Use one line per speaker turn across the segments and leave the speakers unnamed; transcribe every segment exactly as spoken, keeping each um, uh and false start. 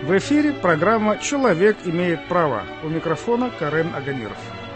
В эфире программа «Человек имеет право». У микрофона Карен Агамиров.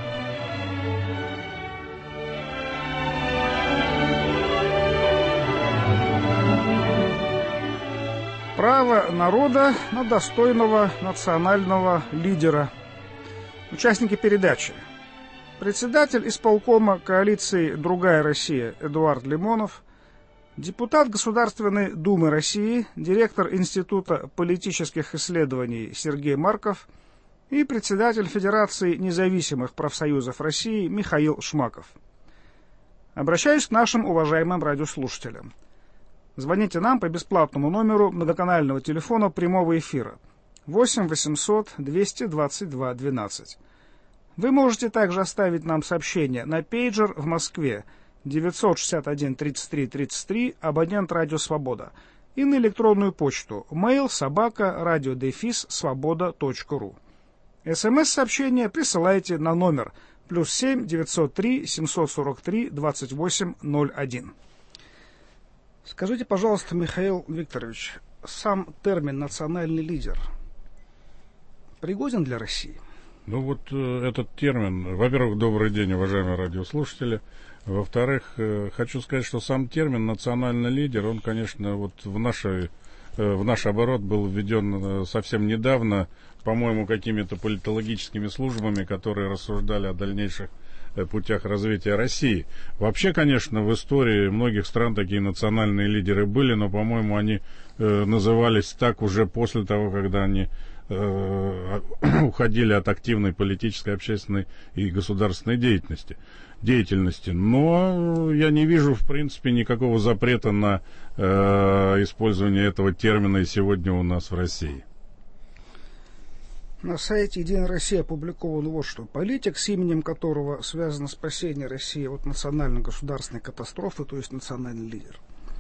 Право народа на достойного национального лидера. Участники передачи. Председатель исполкома коалиции «Другая Россия» Эдуард Лимонов, депутат Государственной Думы России, директор Института политических исследований Сергей Марков и председатель Федерации независимых профсоюзов России Михаил Шмаков. Обращаюсь к нашим уважаемым радиослушателям. Звоните нам по бесплатному номеру многоканального телефона прямого эфира восемь восемьсот двести двадцать два двенадцать. Вы можете также оставить нам сообщение на пейджер в Москве девятьсот шестьдесят один тридцать три тридцать три, абонент Радио Свобода, и на электронную почту mail собака радиодефис свобода точка ру. СМС-сообщение присылайте на номер плюс семь девятьсот три семьсот сорок три двадцать восемь ноль один. Скажите, пожалуйста, Михаил Викторович, сам термин «национальный лидер» пригоден для России?
Ну вот э, этот термин, во-первых, добрый день, уважаемые радиослушатели. Во-вторых, э, хочу сказать, что сам термин «национальный лидер», он, конечно, вот в, нашей, э, в наш оборот был введен э, совсем недавно, по-моему, какими-то политологическими службами, которые рассуждали о дальнейших путях развития России. Вообще, конечно, в истории многих стран такие национальные лидеры были, но, по-моему, они э, назывались так уже после того, когда они э, уходили от активной политической, общественной и государственной деятельности. деятельности. Но я не вижу, в принципе, никакого запрета на э, использование этого термина и сегодня у нас в России.
На сайте «Единая Россия» опубликовано вот что. Политик, с именем которого связано спасение России от национально-государственной катастрофы, то есть национальный лидер.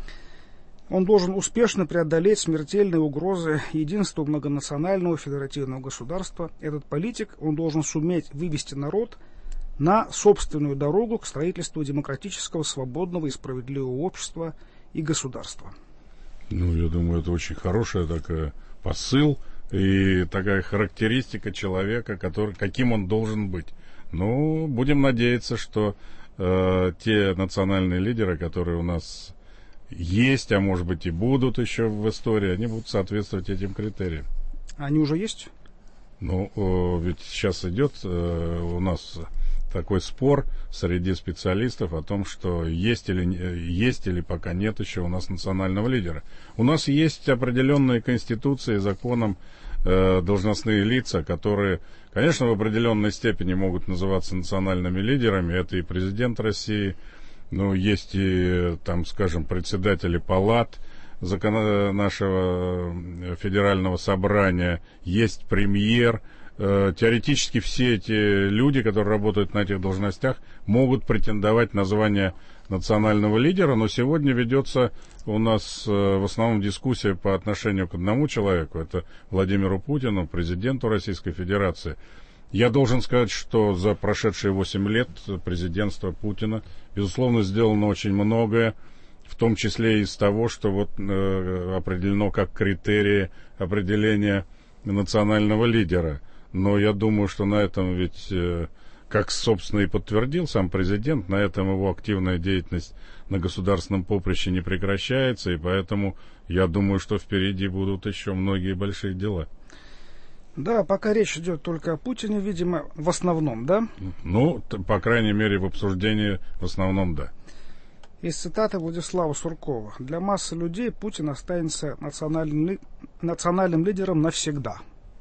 Он должен успешно преодолеть смертельные угрозы единству многонационального федеративного государства. Этот политик, он должен суметь вывести народ на собственную дорогу к строительству демократического, свободного и справедливого общества и государства.
Ну, я думаю, это очень хороший такой посыл и такая характеристика человека, который, каким он должен быть. Ну, будем надеяться, что э, те национальные лидеры, которые у нас есть, а может быть и будут еще в истории, они будут соответствовать этим критериям.
Они уже есть?
Ну, э, ведь сейчас идет э, у нас такой спор среди специалистов о том, что есть или, есть или пока нет еще у нас национального лидера. У нас есть определенные конституции, законом э, должностные лица, которые, конечно, в определенной степени могут называться национальными лидерами. Это и президент России, ну, есть и, там, скажем, председатели палат закон... нашего федерального собрания, есть премьер. Теоретически все эти люди, которые работают на этих должностях, могут претендовать на звание национального лидера, но сегодня ведется у нас в основном дискуссия по отношению к одному человеку, это Владимиру Путину, президенту Российской Федерации. Я должен сказать, что за прошедшие восемь лет президентства Путина, безусловно, сделано очень многое, в том числе из того, что вот э, определено как критерии определения национального лидера. Но я думаю, что на этом ведь, как, собственно, и подтвердил сам президент, на этом его активная деятельность на государственном поприще не прекращается, и поэтому я думаю, что впереди будут еще многие большие дела.
Да, пока речь идет только о Путине, видимо, в основном, да?
Ну, по крайней мере, в обсуждении в основном, да.
Из цитаты Владислава Суркова. «Для массы людей Путин останется национальным, национальным лидером навсегда».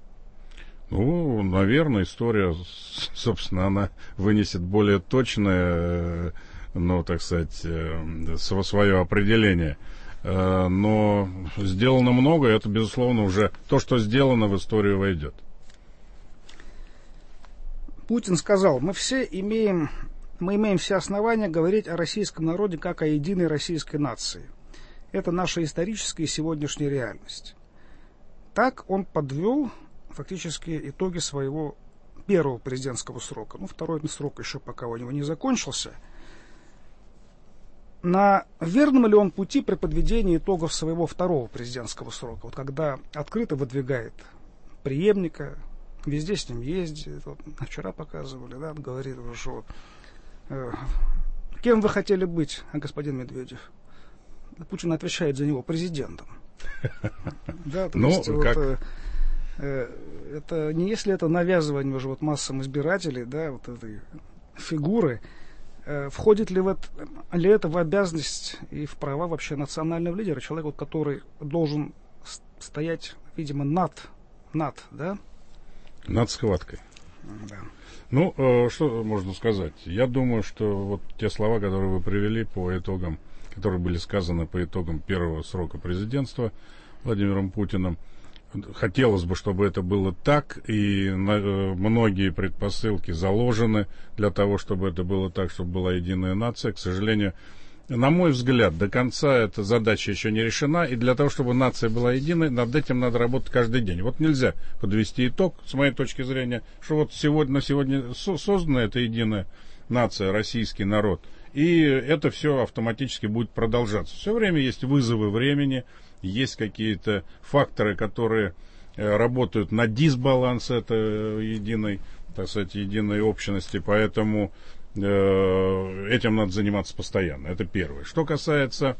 Ну, наверное, история, собственно, она вынесет более точное, ну, так сказать, свое определение. Но сделано много, это, безусловно, уже то, что сделано, в историю войдет.
Путин сказал, мы все имеем, мы имеем все основания говорить о российском народе как о единой российской нации. Это наша историческая и сегодняшняя реальность. Так он подвел фактически итоги своего первого президентского срока. Ну, второй срок еще пока у него не закончился. На верном ли он пути при подведении итогов своего второго президентского срока? Вот когда открыто выдвигает преемника, везде с ним ездит. Вот, вчера показывали, да, говорит, что э, кем вы хотели быть, господин Медведев? Путин отвечает за него президентом. Да, то есть вот это не если это навязывание уже вот массам избирателей, да, вот этой фигуры, входит ли, в это, ли это в обязанность и в права вообще национального лидера, человека, который должен стоять, видимо, над, над, да?
Над схваткой.
Да.
Ну, э, что можно сказать? Я думаю, что вот те слова, которые вы привели по итогам, которые были сказаны по итогам первого срока президентства Владимиром Путиным, хотелось бы, чтобы это было так, и на, э, многие предпосылки заложены для того, чтобы это было так, чтобы была единая нация. К сожалению, на мой взгляд, до конца эта задача еще не решена, и для того, чтобы нация была единой, над этим надо работать каждый день. Вот нельзя подвести итог, с моей точки зрения, что вот сегодня, на сегодня со- создана эта единая нация, российский народ, и это все автоматически будет продолжаться. Все время есть вызовы времени, есть какие-то факторы, которые э, работают на дисбаланс этой единой, так сказать, единой общности, поэтому э, этим надо заниматься постоянно. Это первое. Что касается,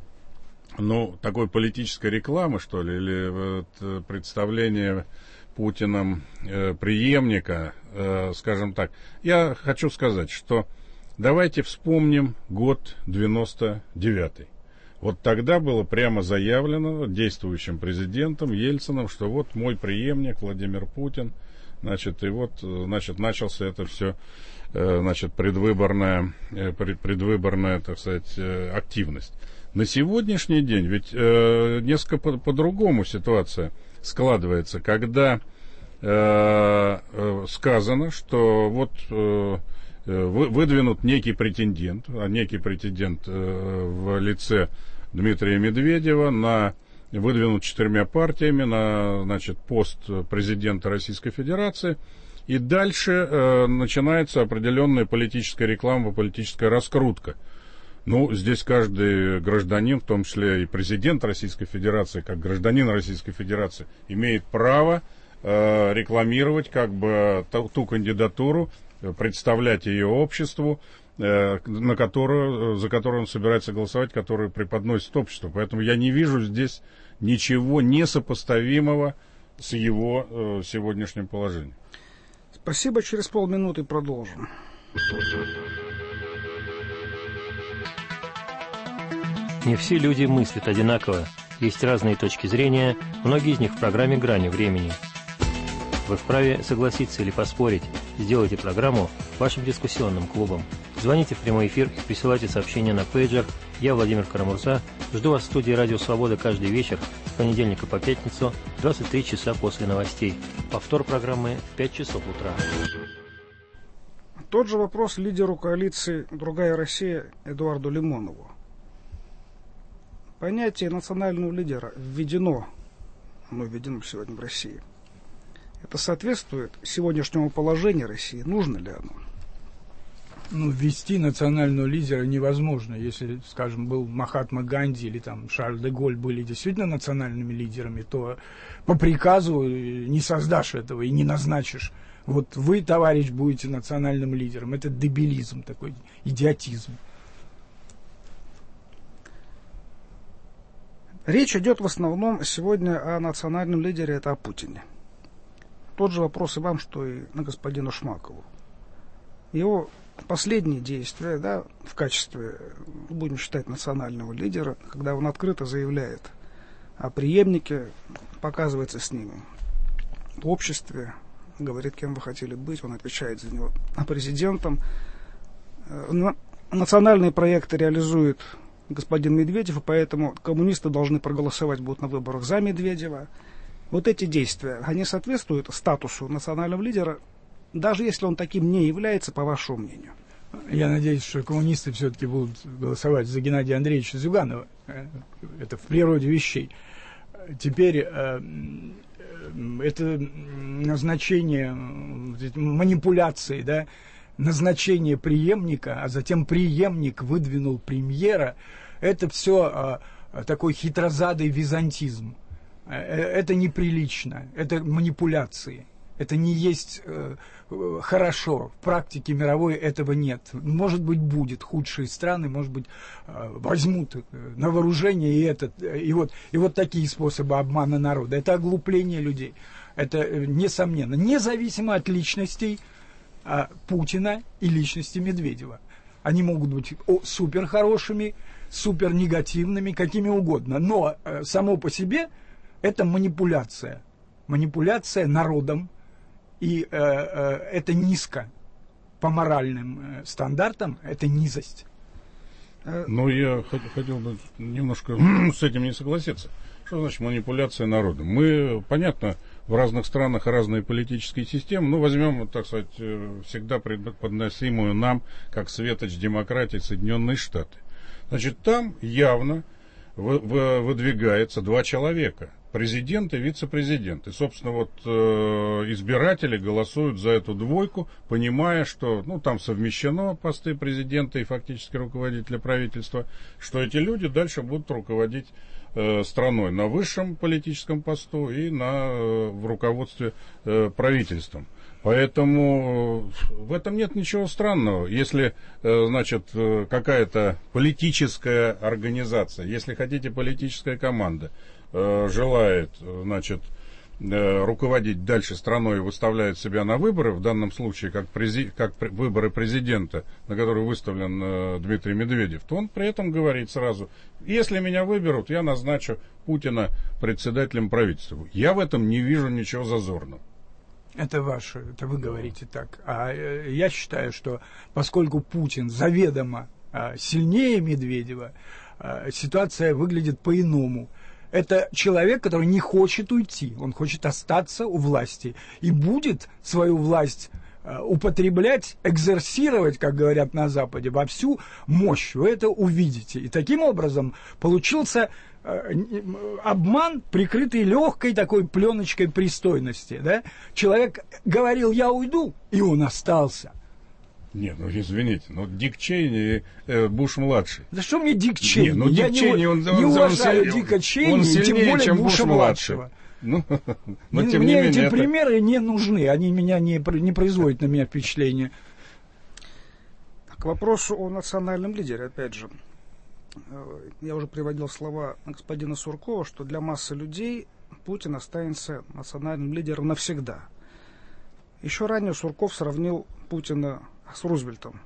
ну, такой политической рекламы, что ли, или вот, представления Путиным э, преемника, э, скажем так, я хочу сказать, что давайте вспомним год девяносто девятый. Вот тогда было прямо заявлено действующим президентом Ельциным, что вот мой преемник Владимир Путин, значит, и вот, значит, начался это все, значит, предвыборная, предвыборная, так сказать, активность. На сегодняшний день ведь несколько по- по-другому ситуация складывается, когда сказано, что вот выдвинут некий претендент, а некий претендент в лице Дмитрия Медведева на выдвинут четырьмя партиями на, значит, пост президента Российской Федерации, и дальше э, начинается определенная политическая реклама, политическая раскрутка. Ну, здесь каждый гражданин, в том числе и президент Российской Федерации, как гражданин Российской Федерации, имеет право э, рекламировать как бы ту, ту кандидатуру, представлять ее обществу, на которую, за которую он собирается голосовать, которую преподносит обществу. Поэтому я не вижу здесь ничего несопоставимого с его э, сегодняшним положением.
Спасибо. Через полминуты продолжим.
Не все люди мыслят одинаково. Есть разные точки зрения, многие из них в программе «Грани времени». Вы вправе согласиться или поспорить. Сделайте программу вашим дискуссионным клубом. Звоните в прямой эфир и присылайте сообщения на пейджер. Я, Владимир Карамурза, жду вас в студии «Радио Свобода» каждый вечер с понедельника по пятницу в двадцать три часа после новостей. Повтор программы в пять часов утра.
Тот же вопрос лидеру коалиции «Другая Россия» Эдуарду Лимонову. Понятие национального лидера введено, оно введено сегодня в России. Это соответствует сегодняшнему положению России? Нужно ли оно?
Ну, ввести национального лидера невозможно. Если, скажем, был Махатма Ганди или там Шарль де Голль были действительно национальными лидерами, то по приказу не создашь этого и не назначишь. Вот вы, товарищ, будете национальным лидером. Это дебилизм такой, идиотизм.
Речь идет в основном сегодня о национальном лидере, это о Путине. Тот же вопрос и вам, что и на господину Шмакову. Его последние действия, да, в качестве, будем считать, национального лидера, когда он открыто заявляет о преемнике, показывается с ним в обществе, говорит, кем вы хотели быть, он отвечает за него президентом. Национальные проекты реализует господин Медведев, и поэтому коммунисты должны проголосовать будут на выборах за Медведева. Вот эти действия, они соответствуют статусу национального лидера, даже если он таким не является, по вашему мнению?
Я надеюсь, что коммунисты все-таки будут голосовать за Геннадия Андреевича Зюганова. Это в природе вещей. Теперь это назначение, манипуляции, да, назначение преемника, а затем преемник выдвинул премьера, это все такой хитрозадый византизм. Это неприлично, это манипуляции. Это не есть э, хорошо. В практике мировой этого нет. Может быть, будет. Худшие страны, может быть, э, возьмут на вооружение и, этот, и, вот, и вот такие способы обмана народа. Это оглупление людей. Это, э, несомненно, независимо от личностей э, Путина и личности Медведева. Они могут быть о, супер хорошими, супер негативными, какими угодно. Но э, само по себе это манипуляция. Манипуляция народом. И э, э, это низко по моральным э, стандартам, это низость.
Ну, я хотел бы немножко с этим не согласиться. Что значит манипуляция народом? Мы, понятно, в разных странах разные политические системы, ну, возьмем, так сказать, всегда подносимую нам, как светоч демократии, Соединенные Штаты. Значит, там явно вы, вы, выдвигается два человека. Президент и вице-президент. И, собственно, вот э, избиратели голосуют за эту двойку, понимая, что, ну, там совмещено посты президента и фактически руководителя правительства, что эти люди дальше будут руководить э, страной на высшем политическом посту и на, э, в руководстве э, правительством. Поэтому в этом нет ничего странного. Если, э, значит, э, какая-то политическая организация, если хотите, политическая команда, желает, значит, руководить дальше страной и выставляет себя на выборы, в данном случае как, прези, как выборы президента, на которые выставлен э, Дмитрий Медведев, то он при этом говорит сразу: если меня выберут, я назначу Путина председателем правительства. Я в этом не вижу ничего зазорного.
Это ваше, это вы говорите так. А э, я считаю, что поскольку Путин заведомо э, сильнее Медведева, э, ситуация выглядит по-иному. Это человек, который не хочет уйти, он хочет остаться у власти и будет свою власть э, употреблять, экзерсировать, как говорят на Западе, во всю мощь. Вы это увидите. И таким образом получился э, обман, прикрытый легкой такой пленочкой пристойности. Да? Человек говорил: я уйду, и он остался.
Нет, ну извините, но Дик Чейни и э, Буш-младший.
Да что мне Дик Чейни?
Не, ну, Дик
я
Чейни,
не,
он,
не
он,
уважаю
он,
Дика Чейни,
он сильнее,
тем более
чем
Буша-младшего.
Ну, но,
мне
тем
мне
не
эти
менее, это...
примеры не нужны, они меня не, не производят на меня впечатления.
К вопросу о национальном лидере, опять же, я уже приводил слова господина Суркова, что для массы людей Путин останется национальным лидером навсегда. Еще ранее Сурков сравнил Путина с Рузвельтом.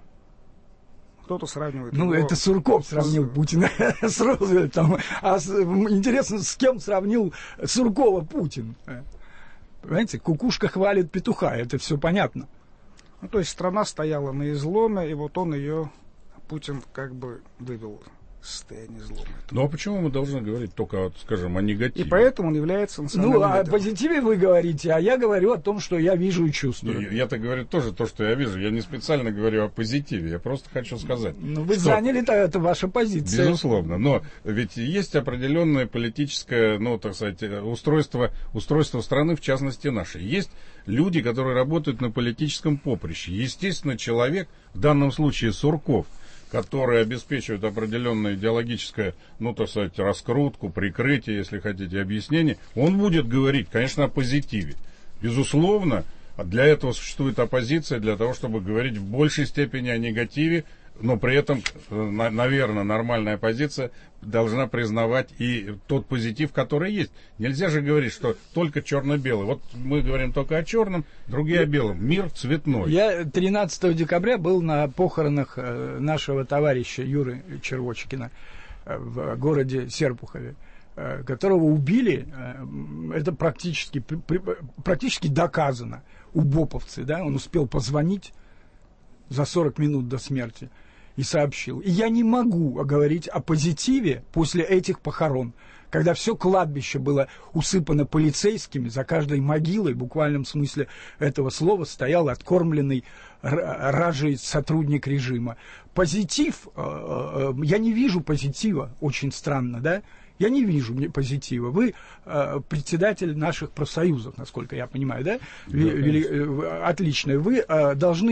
Кто-то сравнивает
Ну,
его...
это Сурков сравнил с... Путина с Рузвельтом. А с, интересно, с кем сравнил Суркова Путин? Понимаете, кукушка хвалит петуха, это все понятно.
Ну, то есть страна стояла на изломе, и вот он ее, Путин, как бы вывел из состояния излома.
Ну, а почему мы должны говорить только, скажем, о негативе?
И поэтому он является национальным
Ну,
лидером.
о позитиве вы говорите, а я говорю о том, что я вижу и чувствую.
Я, я-то говорю тоже то, что я вижу. Я не специально говорю о позитиве, я просто хочу сказать.
Ну, вы
что...
заняли, это, это ваша позиция.
Безусловно, но ведь есть определенное политическое, ну, так сказать, устройство, устройство страны, в частности нашей. Есть люди, которые работают на политическом поприще. Естественно, человек, в данном случае Сурков, которые обеспечивают определенное идеологическое, ну, так сказать, раскрутку, прикрытие, если хотите, объяснение, он будет говорить, конечно, о позитиве. Безусловно, для этого существует оппозиция, для того, чтобы говорить в большей степени о негативе, но при этом, наверное, нормальная оппозиция должна признавать и тот позитив, который есть. Нельзя же говорить, что только черно-белый. Вот мы говорим только о черном, другие о белом. Мир цветной.
Я тринадцатого декабря был на похоронах нашего товарища Юры Червочкина в городе Серпухове, которого убили. Это практически, практически доказано. Убоповцы, да? Он успел позвонить за сорок минут до смерти и сообщил. И я не могу говорить о позитиве после этих похорон, когда все кладбище было усыпано полицейскими, за каждой могилой, в буквальном смысле этого слова, стоял откормленный ражей сотрудник режима. Позитив, я не вижу позитива, очень странно, да? Я не вижу позитива. Вы э, председатель наших профсоюзов, насколько я понимаю, да?
Да,
Вели, э, отлично. Вы э, должны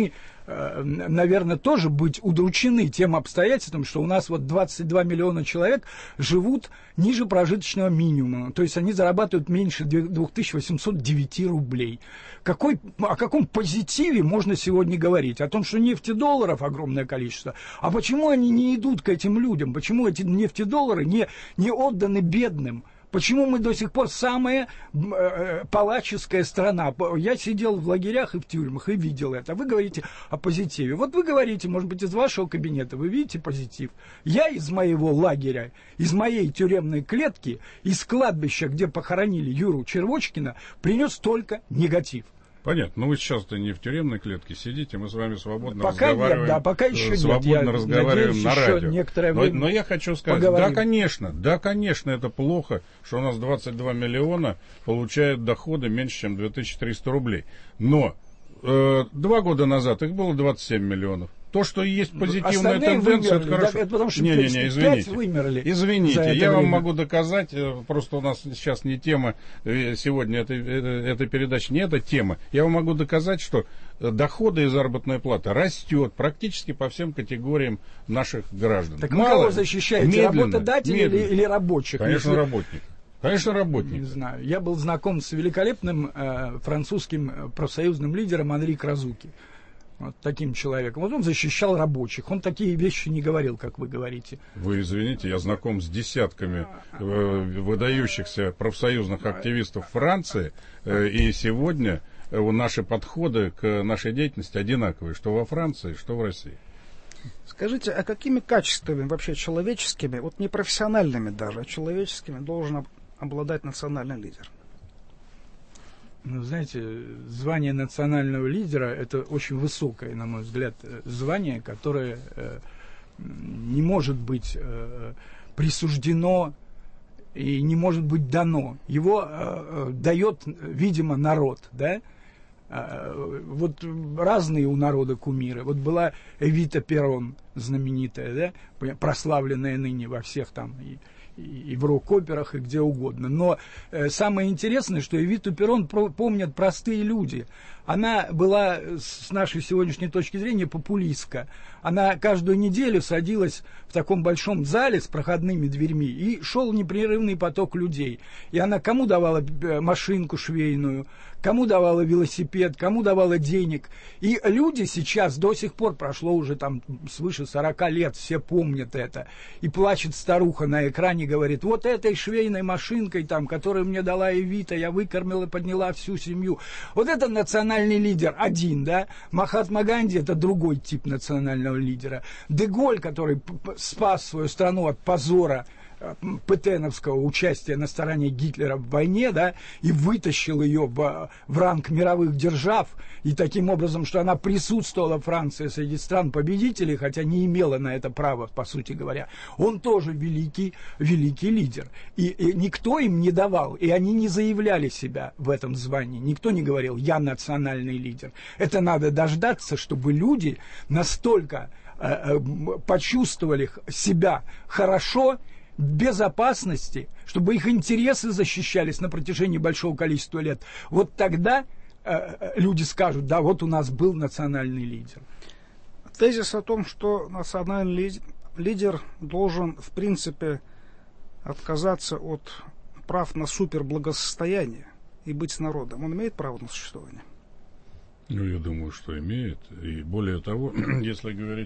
наверное, тоже быть удручены тем обстоятельством, что у нас вот двадцать два миллиона человек живут ниже прожиточного минимума. То есть они зарабатывают меньше две тысячи восемьсот девять рублей. Какой, о каком позитиве можно сегодня говорить? О том, что нефтедолларов огромное количество. А почему они не идут к этим людям? Почему эти нефтедоллары не, не отданы бедным? Почему мы до сих пор самая э, палаческая страна? Я сидел в лагерях и в тюрьмах и видел это. Вы говорите о позитиве. Вот вы говорите, может быть, из вашего кабинета вы видите позитив. Я из моего лагеря, из моей тюремной клетки, из кладбища, где похоронили Юру Червочкина, принес только негатив.
Понятно. Ну, вы сейчас-то не в тюремной клетке сидите, мы с вами свободно
пока
разговариваем.
Нет, да, пока еще
свободно
нет. Я
разговариваем
надеюсь,
на радио.
Некоторое
но,
время
но я хочу сказать,
поговорим.
да, конечно, да, конечно, это плохо, что у нас двадцать два миллиона получают доходы меньше, чем две тысячи триста рублей. Но э, два года назад их было двадцать семь миллионов. То, что есть позитивная
остальные
тенденция,
вымерли,
это хорошо.
Да, это потому что
не, не, не, извините.
Вымерли
Извините, я
время.
вам могу доказать, просто у нас сейчас не тема, сегодня эта, эта передача не эта тема. Я вам могу доказать, что доходы и заработная плата растет практически по всем категориям наших граждан.
Так
Мало,
вы кого защищаете,
медленно,
работодателей или, или рабочих?
Конечно,
Если...
работников. Конечно, работник.
Не знаю. Я был знаком с великолепным э, французским профсоюзным лидером Анри Крозуки. Вот таким человеком. Вот он защищал рабочих. Он такие вещи не говорил, как вы говорите.
Вы извините, я знаком с десятками э, выдающихся профсоюзных активистов Франции, э, и сегодня э, наши подходы к нашей деятельности одинаковые, что во Франции, что в России.
Скажите, а какими качествами вообще человеческими, вот не профессиональными даже, а человеческими должен обладать национальный лидер?
Ну, знаете, звание национального лидера – это очень высокое, на мой взгляд, звание, которое э, не может быть э, присуждено и не может быть дано. Его э, дает, видимо, народ, да? Э, вот разные у народа кумиры. Вот была Эвита Перрон, знаменитая, да? Прославленная ныне во всех там и, и в рок-операх, и где угодно. Но э, самое интересное, что Эвиту Перрон про, помнят простые люди. Она была, с нашей сегодняшней точки зрения, популистка. Она каждую неделю садилась в таком большом зале с проходными дверьми, и шел непрерывный поток людей. И она кому давала машинку швейную, кому давала велосипед, кому давала денег. И люди сейчас, до сих пор, прошло уже там свыше сорока лет, все помнят это. И плачет старуха на экране, говорит, вот этой швейной машинкой, там, которую мне дала Эвита, я выкормила и подняла всю семью. Вот это национальный лидер один, да? Махатма Ганди – это другой тип национального лидера. Де Голь, который спас свою страну от позора петеновского участия на стороне Гитлера в войне, да, и вытащил ее в, в ранг мировых держав, и таким образом, что она присутствовала, Франция, среди стран-победителей, хотя не имела на это права, по сути говоря. Он тоже великий, великий лидер. И, и никто им не давал, и они не заявляли себя в этом звании. Никто не говорил, я национальный лидер. Это надо дождаться, чтобы люди настолько э, э, почувствовали себя хорошо, безопасности, чтобы их интересы защищались на протяжении большого количества лет. Вот тогда э, люди скажут, да, вот у нас был национальный лидер.
Тезис о том, что национальный лидер должен, в принципе, отказаться от прав на суперблагосостояние и быть с народом, он имеет право на существование?
Ну, я думаю, что имеет. И более того, если говорить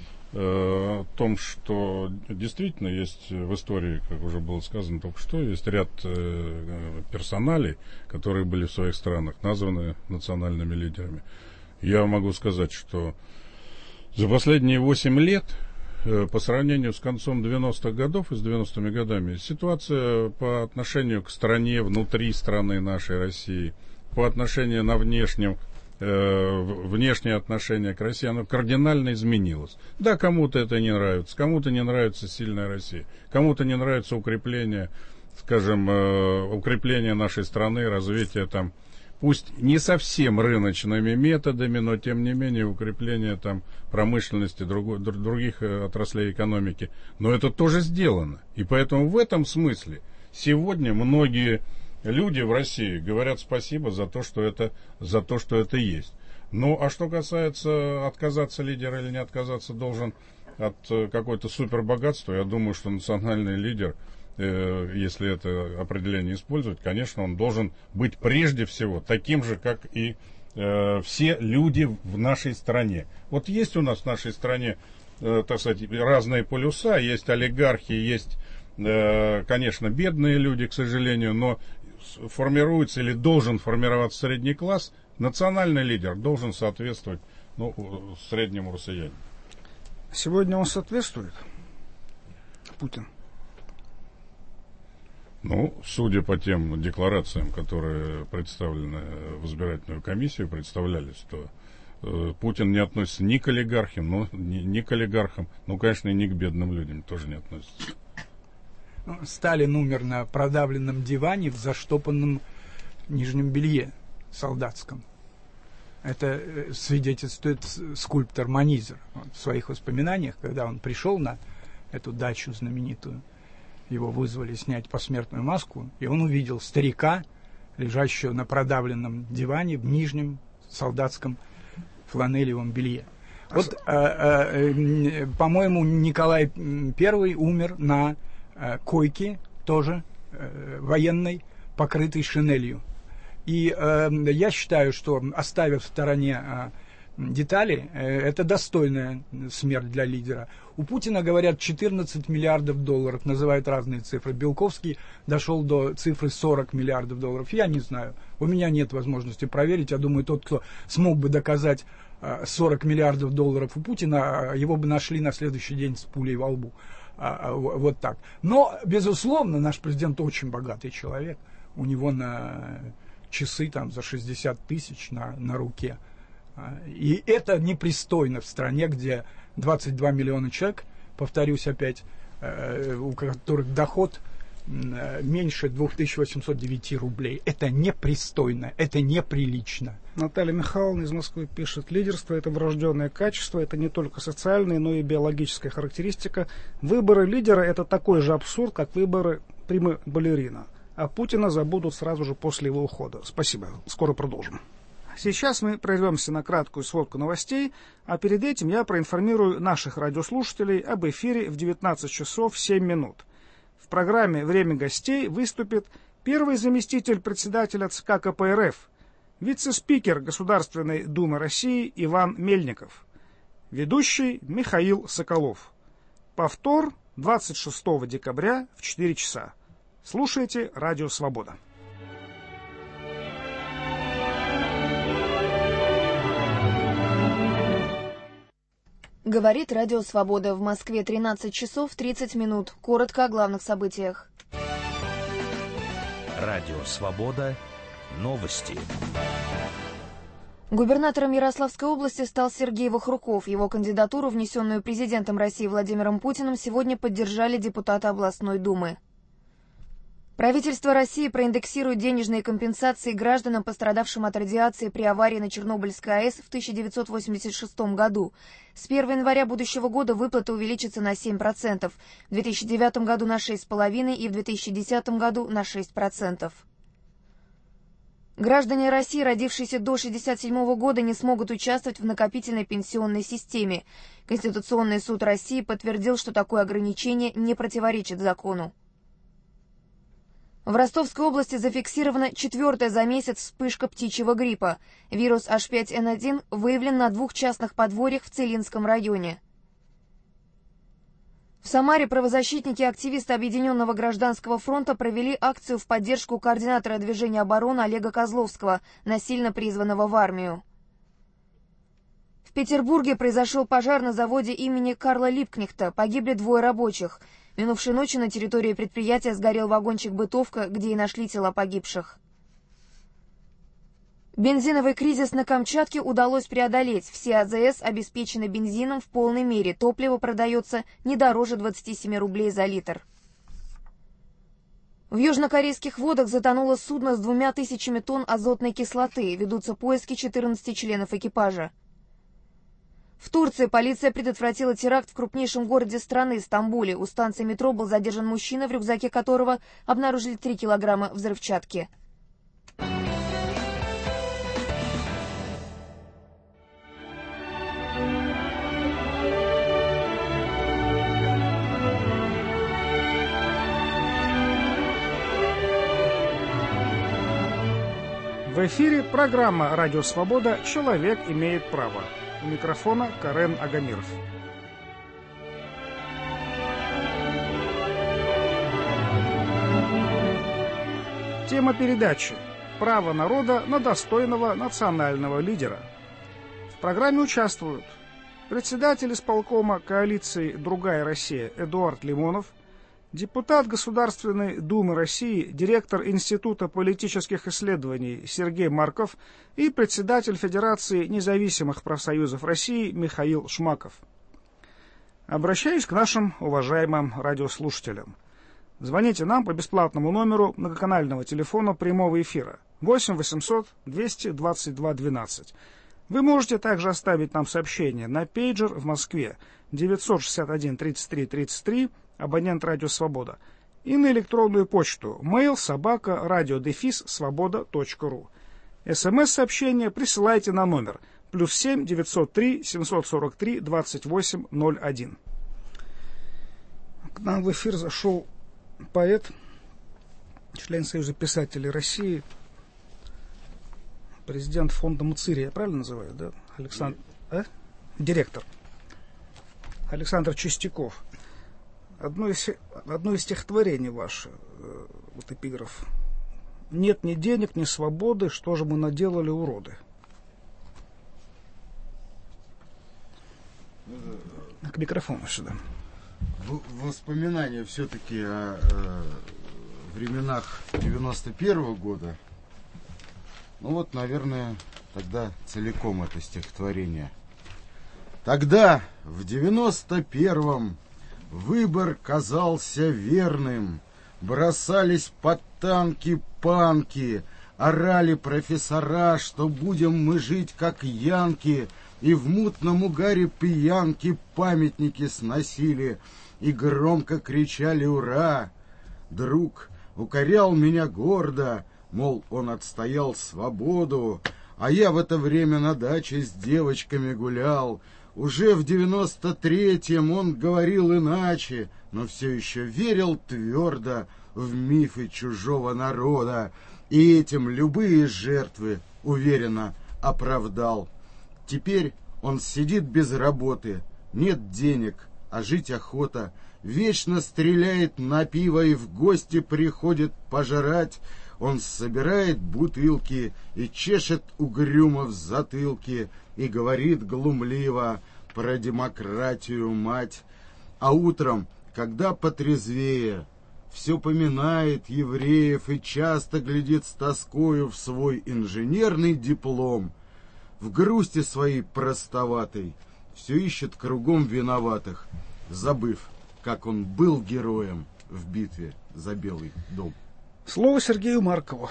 о том, что действительно есть в истории, как уже было сказано только что, есть ряд э, персоналей, которые были в своих странах названы национальными лидерами. Я могу сказать, что за последние восемь лет, э, по сравнению с концом девяностых годов и с девяностыми годами, ситуация по отношению к стране, внутри страны нашей России, по отношению на внешнем внешнее отношение к России, оно кардинально изменилось. Да, кому-то это не нравится, кому-то не нравится сильная Россия, кому-то не нравится укрепление, скажем, укрепление нашей страны, развитие там, пусть не совсем рыночными методами, но тем не менее укрепление там промышленности, друг, других отраслей экономики. Но это тоже сделано. И поэтому в этом смысле сегодня многие люди в России говорят спасибо за то, что это, за то, что это есть. Ну, а что касается отказаться лидера или не отказаться должен от какой-то супербогатства, я думаю, что национальный лидер, э, если это определение использовать, конечно, он должен быть прежде всего таким же, как и э, все люди в нашей стране. Вот есть у нас в нашей стране, э, так сказать, разные полюса, есть олигархи, есть, э, конечно, бедные люди, к сожалению, но формируется или должен формироваться средний класс. Национальный лидер должен соответствовать, ну, среднему россиянину.
Сегодня он соответствует, Путин?
Ну, судя по тем декларациям, которые представлены в избирательную комиссию, представлялись, то э, Путин не относится ни к олигархам, ну, ни, ни к олигархам, ну, конечно, и ни к бедным людям тоже не относится.
Сталин умер на продавленном диване в заштопанном нижнем белье солдатском. Это свидетельствует скульптор Манизер в своих воспоминаниях, когда он пришел на эту дачу знаменитую. Его вызвали снять посмертную маску, и он увидел старика, лежащего на продавленном диване в нижнем солдатском фланелевом белье. Вот, э, э, по-моему, Николай Первый умер на э, койке, тоже э, военной, покрытой шинелью. И э, я считаю, что, оставив в стороне э, детали, э, это достойная смерть для лидера. У Путина, говорят, четырнадцать миллиардов долларов, называют разные цифры. Белковский дошел до цифры сорок миллиардов долларов. Я не знаю, у меня нет возможности проверить. Я думаю, тот, кто смог бы доказать э, сорок миллиардов долларов у Путина, его бы нашли на следующий день с пулей во лбу. А, вот так. Но, безусловно, наш президент очень богатый человек. У него на часы там за шестьдесят тысяч на, на руке. И это непристойно в стране, где двадцать два миллиона человек, повторюсь опять, у которых доход меньше две тысячи восемьсот девять рублей. Это непристойно, это неприлично.
Наталья Михайловна из Москвы пишет: лидерство — это врожденное качество, это не только социальная, но и биологическая характеристика. Выборы лидера — это такой же абсурд, как выборы примы-балерина. А Путина забудут сразу же после его ухода. Спасибо. Скоро продолжим. Сейчас мы прервемся на краткую сводку новостей, а перед этим я проинформирую наших радиослушателей об эфире в девятнадцать часов семь минут. В программе «Время гостей» выступит первый заместитель председателя ЦК КПРФ, вице-спикер Государственной Думы России Иван Мельников, ведущий Михаил Соколов. Повтор двадцать шестого декабря в четыре часа. Слушайте Радио Свобода.
Говорит Радио Свобода. В Москве тринадцать часов тридцать минут. Коротко о главных событиях.
Радио Свобода. Новости.
Губернатором Ярославской области стал Сергей Вахруков. Его кандидатуру, внесенную президентом России Владимиром Путиным, сегодня поддержали депутаты областной думы. Правительство России проиндексирует денежные компенсации гражданам, пострадавшим от радиации при аварии на Чернобыльской АЭС в тысяча девятьсот восемьдесят шестом году. С первого января будущего года выплата увеличится на семь процентов, в две тысячи девятом году на шесть целых пять десятых процента и в две тысячи десятом году на шесть процентов. Граждане России, родившиеся до шестьдесят седьмого года, не смогут участвовать в накопительной пенсионной системе. Конституционный суд России подтвердил, что такое ограничение не противоречит закону. В Ростовской области зафиксирована четвертая за месяц вспышка птичьего гриппа. Вирус эйч пять эн один выявлен на двух частных подворьях в Целинском районе. В Самаре правозащитники и активисты Объединенного гражданского фронта провели акцию в поддержку координатора движения обороны Олега Козловского, насильно призванного в армию. В Петербурге произошел пожар на заводе имени Карла Липкнехта. Погибли двое рабочих. Минувшей ночью на территории предприятия сгорел вагончик-бытовка, где и нашли тела погибших. Бензиновый кризис на Камчатке удалось преодолеть. Все а зэ эс обеспечены бензином в полной мере. Топливо продается не дороже двадцати семи рублей за литр. В южнокорейских водах затонуло судно с двумя тысячами тонн азотной кислоты. Ведутся поиски четырнадцати членов экипажа. В Турции полиция предотвратила теракт в крупнейшем городе страны, Стамбуле. У станции метро был задержан мужчина, в рюкзаке которого обнаружили три килограмма взрывчатки.
В эфире программа «Радио Свобода. Человек имеет право». У микрофона Карен Агамиров. Тема передачи «Право народа на достойного национального лидера». В программе участвуют председатель исполкома коалиции «Другая Россия» Эдуард Лимонов, депутат Государственной Думы России, директор Института политических исследований Сергей Марков и председатель Федерации независимых профсоюзов России Михаил Шмаков. Обращаюсь к нашим уважаемым радиослушателям. Звоните нам по бесплатному номеру многоканального телефона прямого эфира восемь восемьсот двести двадцать два двенадцать. Вы можете также оставить нам сообщение на пейджер в Москве девятьсот шестьдесят один тридцать три тридцать три, абонент «Радио Свобода», и на электронную почту mail собака радиодефис свобода точка ру. СМС-сообщение присылайте на номер плюс семь девятьсот три семьсот сорок три двадцать восемь ноль один. К нам в эфир зашел поэт, член Союза писателей России, президент фонда МЦИРИ, я правильно называю, да? Александр, а? Директор. Александр Чистяков. Одно из, одно из стихотворений ваше, вот эпиграф. «Нет ни денег, ни свободы, что же мы наделали, уроды». К микрофону сюда.
Воспоминания все-таки о, о временах девяносто первого года. Ну вот, наверное, тогда целиком это стихотворение. Тогда, в девяносто первом, выбор казался верным. Бросались под танки панки, орали профессора, что будем мы жить как янки, и в мутном угаре пьянки памятники сносили, и громко кричали «Ура!». Друг укорял меня гордо, мол, он отстоял свободу, а я в это время на даче с девочками гулял. Уже в девяносто третьем он говорил иначе, но все еще верил твердо в мифы чужого народа, и этим любые жертвы уверенно оправдал. Теперь он сидит без работы, нет денег, а жить охота, вечно стреляет на пиво и в гости приходит пожрать. Он собирает бутылки и чешет угрюмо в затылке и говорит глумливо про демократию, мать. А утром, когда потрезвее, все поминает евреев и часто глядит с тоскою в свой инженерный диплом. В грусти своей простоватой все ищет кругом виноватых, забыв, как он был героем в битве за Белый дом.
Слово Сергею Маркову.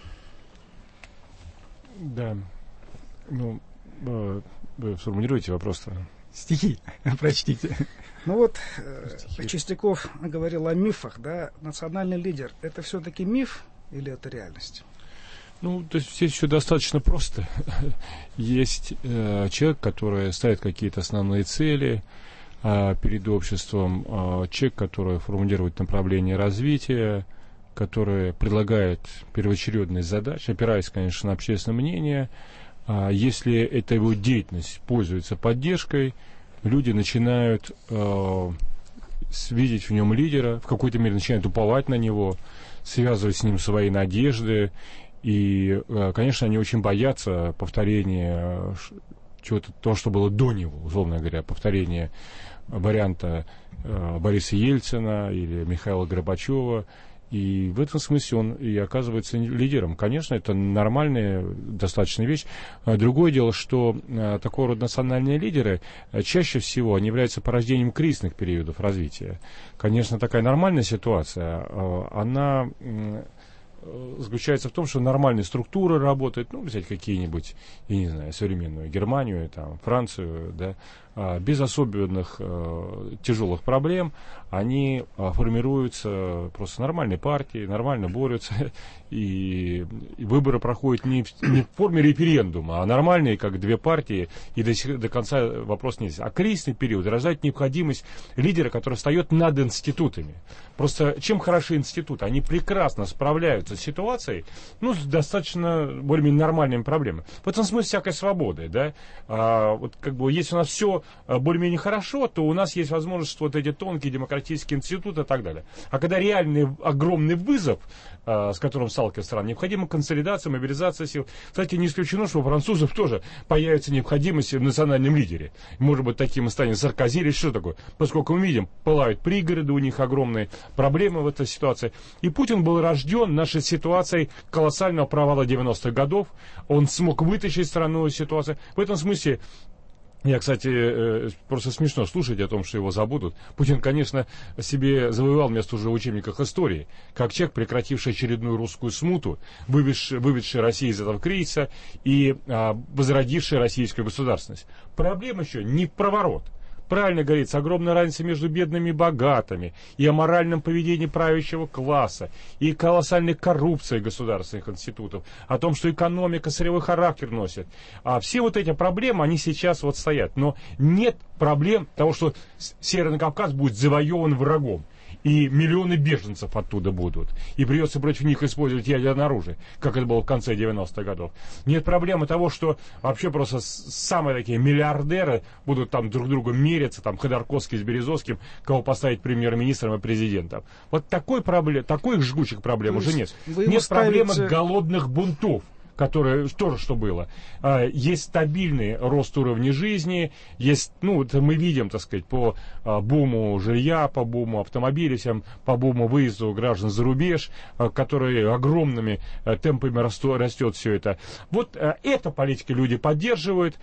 Да. Ну, э, вы сформулируете вопрос-то?
Стихи прочтите.
Ну вот, э, Чистяков говорил о мифах, да? Национальный лидер — это все-таки миф или это реальность?
Ну, то есть здесь еще достаточно просто. Есть э, человек, который ставит какие-то основные цели э, перед обществом, э, человек, который формулирует направление развития, который предлагает первоочередные задачи, опираясь, конечно, на общественное мнение. Э, если эта его деятельность пользуется поддержкой, люди начинают э, видеть в нем лидера, в какой-то мере начинают уповать на него, связывать с ним свои надежды. И, конечно, они очень боятся повторения чего-то, то, что было до него, условно говоря, повторения варианта Бориса Ельцина или Михаила Горбачева. И в этом смысле он и оказывается лидером. Конечно, это нормальная достаточно вещь. Другое дело, что такого рода национальные лидеры чаще всего они являются порождением кризисных периодов развития. Конечно, такая нормальная ситуация, она заключается в том, что нормальные структуры работают, ну, взять какие-нибудь, я не знаю, современную Германию, там, Францию, да,
без особенных тяжелых проблем, они формируются просто нормальной партией, нормально борются, и, и выборы проходят не в, не в форме референдума, а нормальные, как две партии, и до, до конца вопрос нельзя. А кризисный период рождает необходимость лидера, который встает над институтами. Просто чем хороши институты? Они прекрасно справляются с ситуацией, ну, с достаточно более-менее нормальными проблемами. В этом смысле всякой свободы, да. А, вот как бы, если у нас все более-менее хорошо, то у нас есть возможность вот эти тонкие демократические институты и так далее. А когда реальный огромный вызов, а, с которым сталкивается страна, необходима консолидация, мобилизация сил. Кстати, не исключено, что у французов тоже появится необходимость в национальном лидере. Может быть, таким и станет Саркози или что такое. Поскольку мы видим, пылают пригороды, у них огромные проблемы в этой ситуации. И Путин был рожден нашей ситуацией колоссального провала девяностых годов. Он смог вытащить страну из ситуации. В этом смысле, я, кстати, просто смешно слушать о том, что его забудут. Путин, конечно, себе завоевал место уже в учебниках истории, как человек, прекративший очередную русскую смуту, выведший, выведший Россию из этого кризиса и а, возродивший российскую государственность. Проблема еще не в проворот. Правильно говорится, огромная разница между бедными и богатыми, и о моральном поведении правящего класса, и колоссальной коррупции государственных институтов, о том, что экономика сырьевой характер носит. А все вот эти проблемы, они сейчас вот стоят. Но нет проблем того, что Северный Кавказ будет завоеван врагом. И миллионы беженцев оттуда будут. И придется против них использовать ядерное оружие, как это было в конце девяностых годов. Нет проблемы того, что вообще просто самые такие миллиардеры будут там друг другу мериться, там Ходорковский с Березовским, кого поставить премьер-министром и президентом. Вот такой, проблем, такой жгучих проблем уже нет. Нет ставите... проблемы голодных бунтов, которое тоже что было. Есть стабильный рост уровня жизни, есть, ну, вот мы видим, так сказать, по буму жилья, по буму автомобилей, по буму выезду граждан за рубеж, которые огромными темпами растет, растет все это. Вот эта политика люди поддерживают,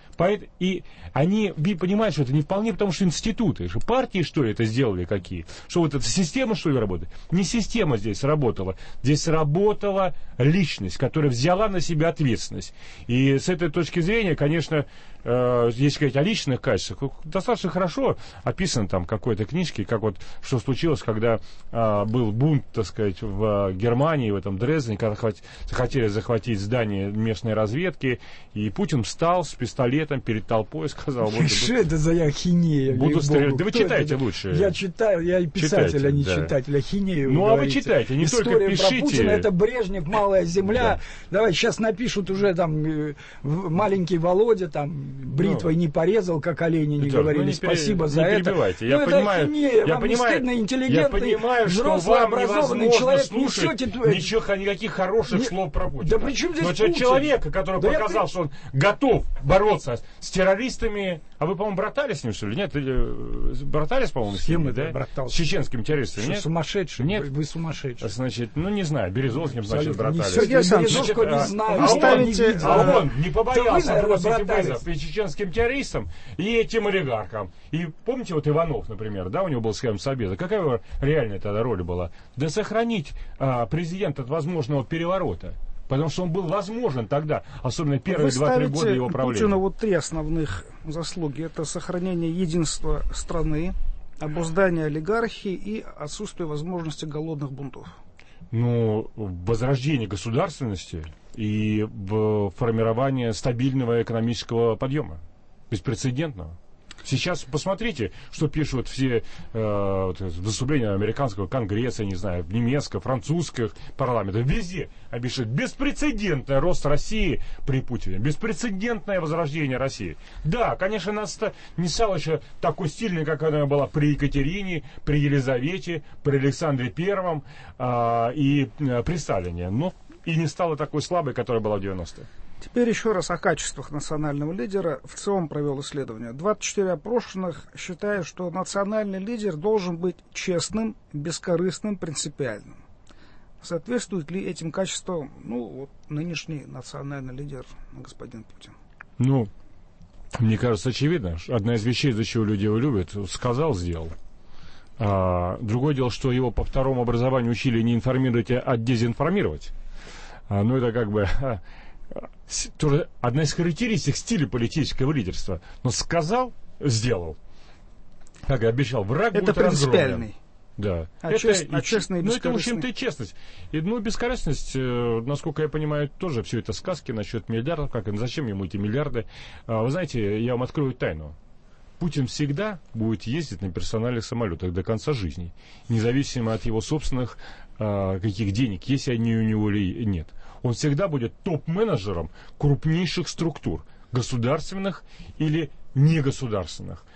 и они понимают, что это не вполне потому, что институты, что партии, что ли, это сделали какие, что вот эта система, что ли, работает. Не система здесь работала, здесь работала личность, которая взяла на себя ответственность. И с этой точки зрения, конечно, э, если говорить о личных качествах, достаточно хорошо описано там в какой-то книжке, как вот что случилось, когда э, был бунт, так сказать, в Германии, в этом Дрездене, когда хват, хотели захватить здание местной разведки, и Путин встал с пистолетом перед толпой и сказал... Вот,
что это за ахинея?
Буду стрелять. Да вы читайте лучше.
Я читаю, я и писатель, читайте, а не да. читатель. Ахинею.
Ну, а вы читайте, не
История
только пишите.
Про Путина, это Брежнев, Малая земля. Да. Давай, сейчас напишут уже там маленький Володя, там, бритвой ну, не порезал, как олени не говорили. Ну, не
Спасибо
пере...
за
не
это.
Перебивайте.
Я
ну,
понимаю,
это ахинея.
я
Вам
понимаю,
не стыдно, интеллигентный,
я понимаю, что
взрослый,
вам
образованный
человек
слушать
несете... ничего, никаких хороших не... слов про Путина.
Да при чем здесь
Но
Путин?
человека, который да показал, я... что он готов бороться с террористами. А вы, по-моему, братались с ним, что ли? Нет? Братались, по-моему, с ним, да?
Братался.
С чеченским террористом, нет?
Сумасшедший?
Нет?
Вы сумасшедший.
Значит, ну, не знаю, Березовским, значит, братались.
Сергей Александрович, не знаю.
А, а, он, а он не побоялся бросить вызов и чеченским террористам, и этим олигархам. И помните, вот Иванов, например, да, у него был схем Собеса. Какая его реальная тогда роль была? Да сохранить а, президента от возможного переворота. Потому что он был возможен тогда, особенно первые два-три года его правления.
Путину вот три основных заслуги. Это сохранение единства страны, обуздание олигархии и отсутствие возможности голодных бунтов.
Ну, возрождение государственности и формирование стабильного экономического подъема, беспрецедентного. Сейчас посмотрите, что пишут все э, выступления американского конгресса, не знаю, немецкого, французского парламента. Везде обещают беспрецедентный рост России при Путине, беспрецедентное возрождение России. Да, конечно, нас не стало еще такой стильной, как она была при Екатерине, при Елизавете, при Александре Первом э, и э, при Сталине. Но и не стала такой слабой, которая была в девяностые.
Теперь еще раз о качествах национального лидера. ВЦИОМ провел исследование. двадцать четыре опрошенных считают, что национальный лидер должен быть честным, бескорыстным, принципиальным. Соответствует ли этим качествам, ну, вот, нынешний национальный лидер господин Путин?
Ну, мне кажется, очевидно. Одна из вещей, за чего люди его любят, сказал, сделал. А, другое дело, что его по второму образованию учили не информировать, а дезинформировать. А, ну, это как бы... тоже одна из характеристик стиля политического лидерства. Но сказал, сделал. Как и обещал, враг
это
будет разгромлен.
принципиальный.
Да.
А,
это,
чест,
и,
а честный и
ну, это, в
бескорыстный?
общем-то, и честность. И, ну, бескорыстность, э, насколько я понимаю, тоже все это сказки насчет миллиардов. Как, зачем ему эти миллиарды? А, вы знаете, я вам открою тайну. Путин всегда будет ездить на персональных самолетах до конца жизни, независимо от его собственных а, каких денег, есть они у него или нет. Он всегда будет топ-менеджером крупнейших структур, государственных или негосударственных.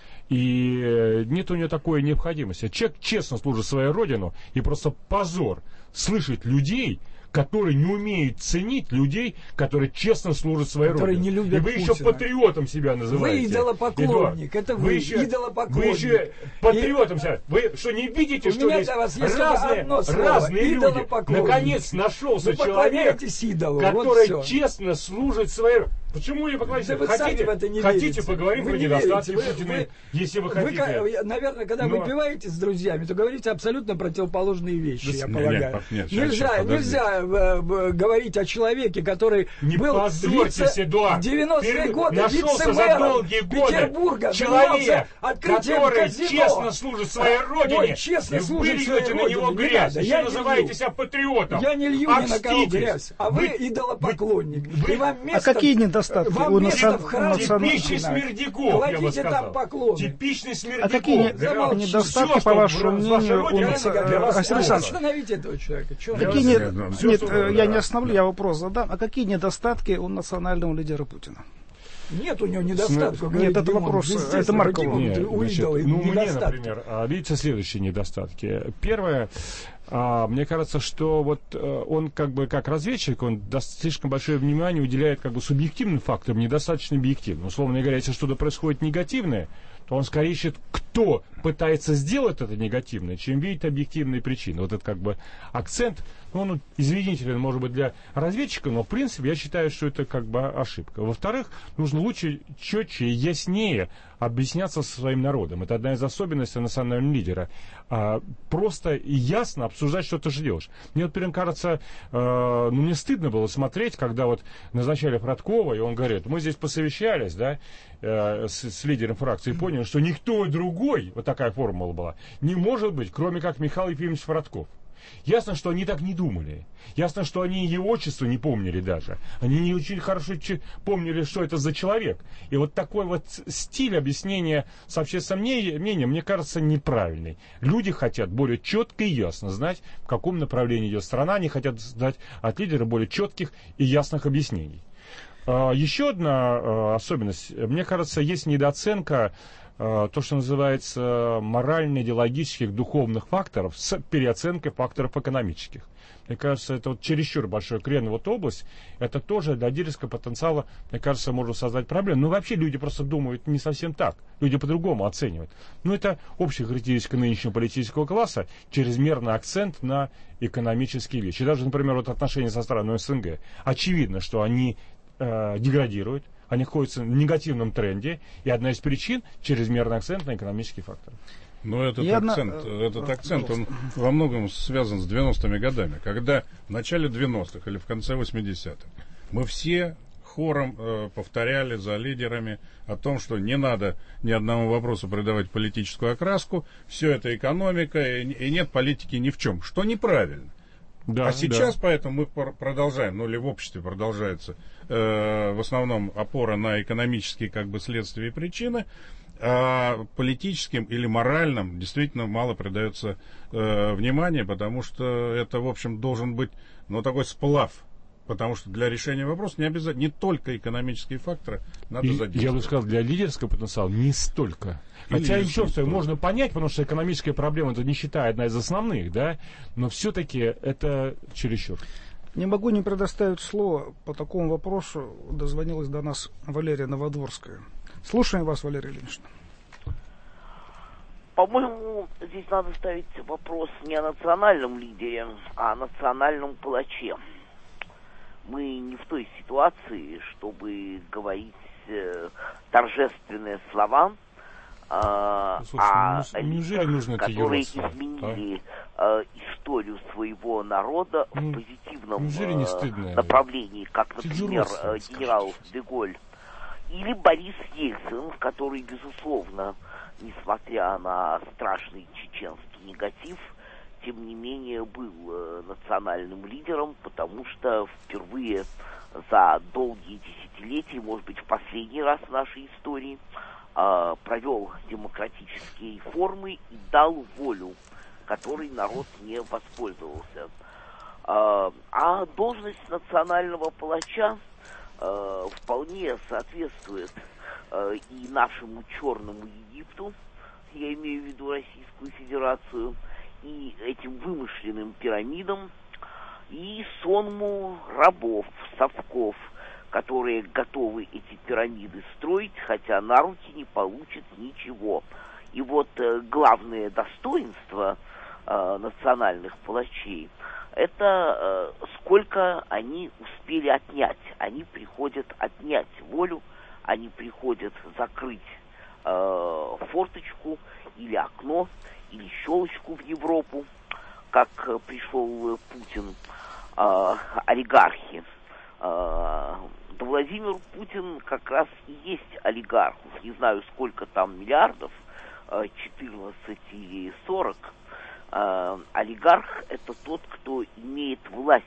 И нет у него такой необходимости. Человек честно служит своей родину, и просто позор слышать людей, которые не умеют ценить людей, которые честно служат своей
которые
родине.
Не любят
и вы
Путина.
еще патриотом себя называете.
Вы идолопоклонник, это вы,
вы еще,
идолопоклонник.
Вы еще патриотом себя. Вы что, не видите,
У
что
меня
здесь
для вас есть
разные,
одно слово,
разные люди?
идолопоклонник.
Наконец нашелся
Вы
человек,
поклоняетесь идолу,
который
вот
честно служит своей родине. Почему я поклоняюсь?
Да вы
хотите,
сами в это не
хотите
верите.
поговорим
Вы
про
не
недостатки
верите.
Путина,
Вы-
если вы
Вы,
хотите.
ка- наверное, когда
Но-
выпиваете с друзьями, то говорите абсолютно противоположные вещи,
Да
я
нет,
полагаю.
нет, нет, сейчас,
нельзя
сейчас,
нельзя э, э, говорить о человеке, который
Не
был
позорьтесь, Эдуард.
в девяностые
Перед-
годы
нашелся за
вице-мэром
долгие годы
Петербурга,
человек,
занимался открытием
который
казино.
честно служит своей родине.
Ой, честно
и
служит
вы
своей
льете на
родине,
него
не
грязь.
надо,
Еще
я не
называете
лью.
себя патриотом.
Я не лью ни на кого
Окститесь.
грязь, а вы,
Вы-
идолопоклонник.
вы-
И вам
А
место,
какие недостатки
вам
у
место
национ-
в храме
национ-
Типичный
Путина.
Смердяков, я бы
Кладите
сказал.
там поклоны.
Типичный Смердяков.
А какие не-
Замолчите.
недостатки,
Всё,
по
что
вашему
в вашей
мнению, у
родине
нац-
для вас
Александр
сказано.
Александрович,
Остановите этого человека. Чё он
Какие
делает?
не-
Всё,
Нет,
что
э,
угодно,
я
да.
не остановлю, я вопрос задам. А какие недостатки у национального лидера Путина?
Нет у него недостатков.
Нет,
говорит
это
Димон.
вопрос,
Естественно,
это Маркова.
какие
Нет,
будут у
значит,
идола
ну, мне,
недостатки?
например, а, видите следующие недостатки. Первое, а, мне кажется, что вот а, он как бы как разведчик, он да, слишком большое внимание уделяет как бы субъективным факторам, недостаточно объективным. Условно говоря, если что-то происходит негативное, то он скорее ищет, кто пытается сделать это негативное, чем видит объективные причины. Вот это как бы акцент, ну, он извинителен, может быть, для разведчика, но в принципе я считаю, что это как бы ошибка. Во-вторых, нужно лучше, четче и яснее объясняться со своим народом. Это одна из особенностей национального лидера. А, просто и ясно обсуждать, что ты ждешь. Мне, вот, например, кажется, э, ну, мне стыдно было смотреть, когда вот назначали Фродкова, и он говорит, мы здесь посовещались, да, э, с, с лидером фракции, и поняли, что никто другой, вот такая формула была, не может быть, кроме как Михаил Ефимович Фродков. Ясно, что они так не думали. Ясно, что они его отчество не помнили даже. Они не очень хорошо ч- помнили, что это за человек. И вот такой вот стиль объяснения с общественным мнением, мне кажется, неправильный. Люди хотят более четко и ясно знать, в каком направлении идет страна. Они хотят знать от лидера более четких и ясных объяснений. А, еще одна а, особенность. Мне кажется, есть недооценка то, что называется морально-идеологических, духовных факторов с переоценкой факторов экономических. Мне кажется, это вот чересчур большой крен в эту область. Это тоже для лидерского потенциала, мне кажется, может создать проблемы. Но вообще люди просто думают не совсем так. Люди по-другому оценивают. Но это общая характеристика нынешнего политического класса, чрезмерный акцент на экономические вещи. Даже, например, вот отношения со странами СНГ. Очевидно, что они э, деградируют. Они находятся в негативном тренде, и одна из причин – чрезмерный акцент на экономические факторы.
Но этот
Я
акцент,
на-
этот акцент, он во многом связан с девяностыми годами, когда в начале девяностых или в конце восьмидесятых мы все хором э, повторяли за лидерами о том, что не надо ни одному вопросу придавать политическую окраску, все это экономика, и, и нет политики ни в чем, что неправильно.
Да,
а сейчас
да.
поэтому мы пор- продолжаем, ну или в обществе продолжается э, в основном опора на экономические как бы следствия и причины, а политическим или моральным действительно мало придается э, внимания, потому что это, в общем, должен быть, ну, такой сплав. Потому что для решения вопроса не обязательно, не только экономические факторы надо
И,
задействовать.
я бы сказал, для лидерского потенциала не столько.
Или
Хотя
не
еще раз,
столько.
можно понять, потому что экономическая проблема, это нищета одна из основных, да, но все-таки это чересчур.
Не могу не предоставить слово по такому вопросу. Дозвонилась до нас Валерия Новодворская. Слушаем вас, Валерия Ильинична.
По-моему, здесь надо ставить вопрос не о национальном лидере, а о национальном палаче. Мы не в той ситуации, чтобы говорить э, торжественные слова э,
Слушай,
о
ну, неужели
лицах,
нужно это
которые
еродство,
изменили э, историю своего народа
Ну,
в позитивном
неужели не
э,
стыдно?
направлении, как,
Это
например,
юродство,
э,
скажите.
генерал де Голь или Борис Ельцин, который, безусловно, несмотря на страшный чеченский негатив, тем не менее был э, национальным лидером, потому что впервые за долгие десятилетия, может быть, в последний раз в нашей истории, э, провел демократические реформы и дал волю, которой народ не воспользовался. Э, а должность национального палача э, вполне соответствует э, и нашему черному Египту, я имею в виду Российскую Федерацию, и этим вымышленным пирамидам, и сонму рабов, совков, которые готовы эти пирамиды строить, хотя на руки не получат ничего. И вот э, главное достоинство э, национальных палачей — это э, сколько они успели отнять. Они приходят отнять волю, они приходят закрыть э, форточку или окно, или щелочку в Европу, как э, пришел Путин, э, олигархи. Э, да Владимир Путин как раз и есть олигарх. Не знаю, сколько там миллиардов, э, четырнадцать или сорок. Э, олигарх — это тот, кто имеет власть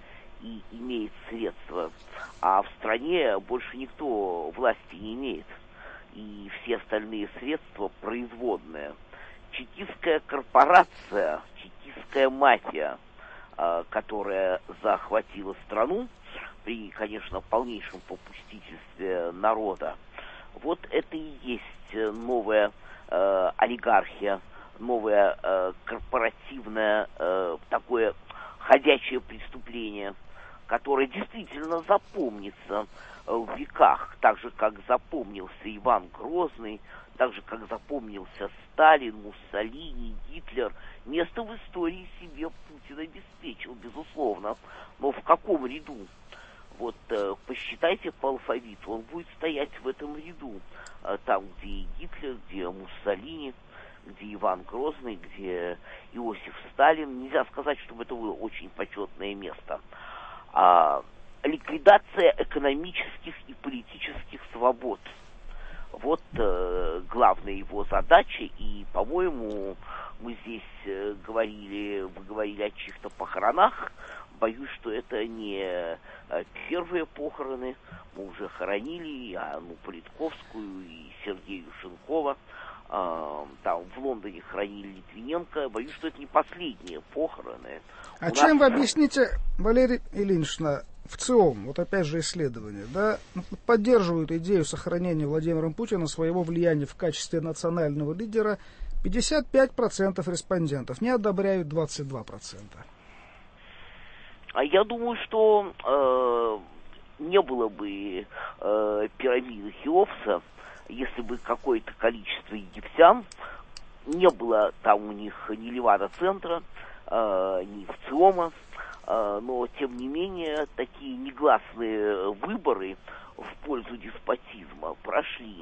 и имеет средства. А в стране больше никто власти не имеет. И все остальные средства производные. Чекистская корпорация, чекистская мафия, э, которая захватила страну при, конечно, полнейшем попустительстве народа, вот это и есть новая э, олигархия, новое э, корпоративное э, такое ходячее преступление, которое действительно запомнится э, в веках, так же, как запомнился Иван Грозный, так же, как запомнился Сталин, Муссолини, Гитлер. Место в истории себе Путин обеспечил, безусловно. Но в каком ряду? Вот э, посчитайте по алфавиту, он будет стоять в этом ряду. Э, там, где и Гитлер, где Муссолини, где Иван Грозный, где Иосиф Сталин. Нельзя сказать, чтобы это было очень почетное место. А, ликвидация экономических и политических свобод. Вот э, главная его задача, и, по-моему, мы здесь э, говорили, вы говорили о чьих-то похоронах. Боюсь, что это не э, первые похороны. Мы уже хоронили и Анну Политковскую, и Сергея Юшенкова. Э, там в Лондоне хоронили Литвиненко. Боюсь, что это не последние похороны.
А
У
чем
нас...
вы объясните, Валерий Ильинична, на в ЦИОМ, вот опять же исследование, да, поддерживают идею сохранения Владимиром Путина своего влияния в качестве национального лидера пятьдесят пять процентов респондентов, не одобряют двадцать два процента.
А я думаю, что э, не было бы э, пирамиды Хеопса, если бы какое-то количество египтян, не было там у них ни Левада-центра, э, ни ВЦИОМа, но, тем не менее, такие негласные выборы в пользу деспотизма прошли.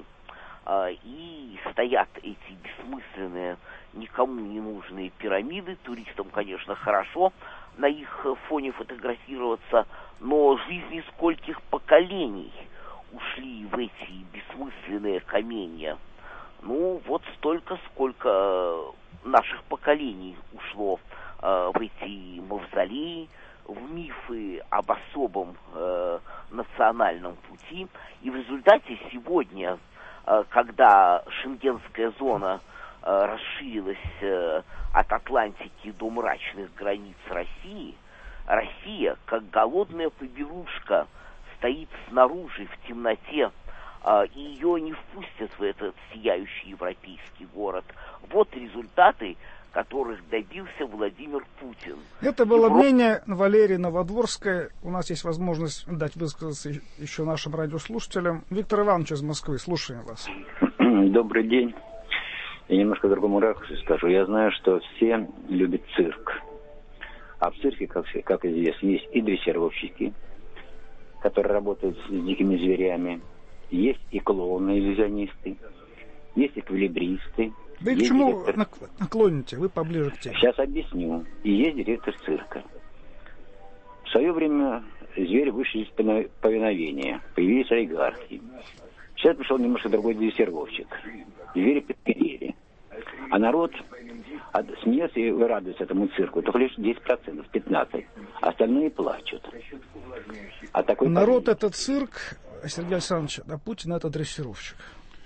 И стоят эти бессмысленные, никому не нужные пирамиды. Туристам, конечно, хорошо на их фоне фотографироваться, но жизни скольких поколений ушли в эти бессмысленные каменья. Ну, вот столько, сколько наших поколений ушло в эти мавзолеи, в мифы об особом э, национальном пути. И в результате сегодня, э, когда шенгенская зона э, расширилась э, от Атлантики до мрачных границ России, Россия, как голодная поберушка, стоит снаружи в темноте, э, и ее не впустят в этот сияющий европейский город. Вот результаты, которых добился Владимир Путин.
Это было
Европа...
мнение Валерии Новодворской. У нас есть возможность дать высказаться еще нашим радиослушателям. Виктор Иванович из Москвы, слушаем вас.
Добрый день. Я немножко в другом ракурсе скажу. Я знаю, что все любят цирк. А в цирке, как, как известно, есть и дрессировщики, которые работают с дикими зверями, есть и клоуны-иллюзионисты, есть эквилибристы.
Вы к чему директор... наклоните? Вы поближе к теме.
Сейчас объясню. И есть директор цирка. В свое время звери вышли из повиновения. Появились олигархи. Сейчас пришел немножко другой дрессировщик. Звери подперели. А народ от, смеется и радуется этому цирку. Только лишь десять процентов, пятнадцать процентов. Остальные плачут. А такой
народ — это цирк, Сергей Александрович, а Путин — это дрессировщик.